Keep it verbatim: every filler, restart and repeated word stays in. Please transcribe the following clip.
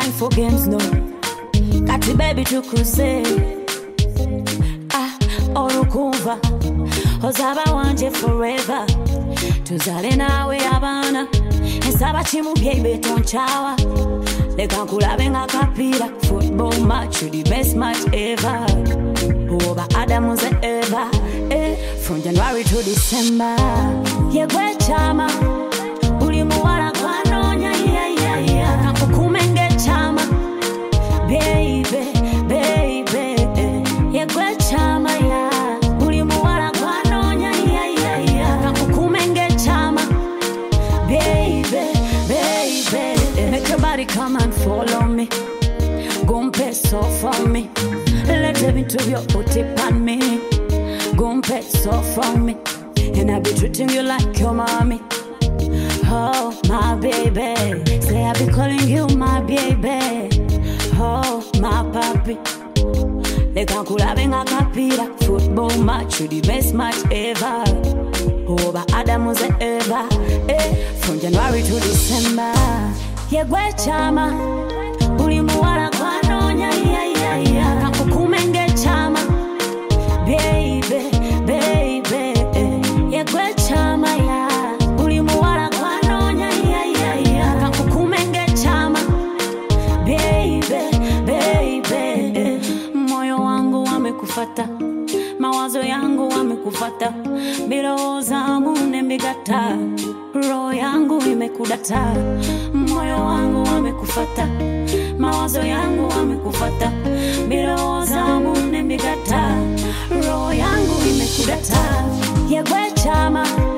time for games, no. Kati baby tukuse ah, orukuva ozaba wanje forever. Tuzale nawe abana ensaba chimubye betonchawa leka nkulabe nga kapira. Football match, the best match ever. Over Adamu ze ever eh, from January to December. Yegwe chama uli muwala kwanonya yeah yeah yeah. Nakukumenge chama baby baby eh. Yegwe chama ya uli muwala kwanonya yeah yeah yeah. Nakukumenge chama baby baby eh. Make your body come and follow me. Gumpe so for me. Let me to your booty pan me. Gumpe so for me. And I be treating you like your mommy. Oh, my baby. Say I be calling you my baby. Oh, my papi. Leka nkulabe nga kapira. Football match, the best match ever. Over Adamu ze ever eh, from January to December. Yegwe chama uli muwala kwanonya yeah yeah yeah. Nakukumenge chama baby baby eh. Yegwe chama ya uli muwala kwanonya yeah yeah yeah. Nakukumenge chama baby baby eh. Moyo wangu wamekufata, mawazo yangu wamekufata, bilowooza mune mbigata, roho yangu imekudata. Moyo wangu wamekufata, mawazo yangu wamekufata, bilowooza mune mbigata, roho yangu imekudata. Yegwe chama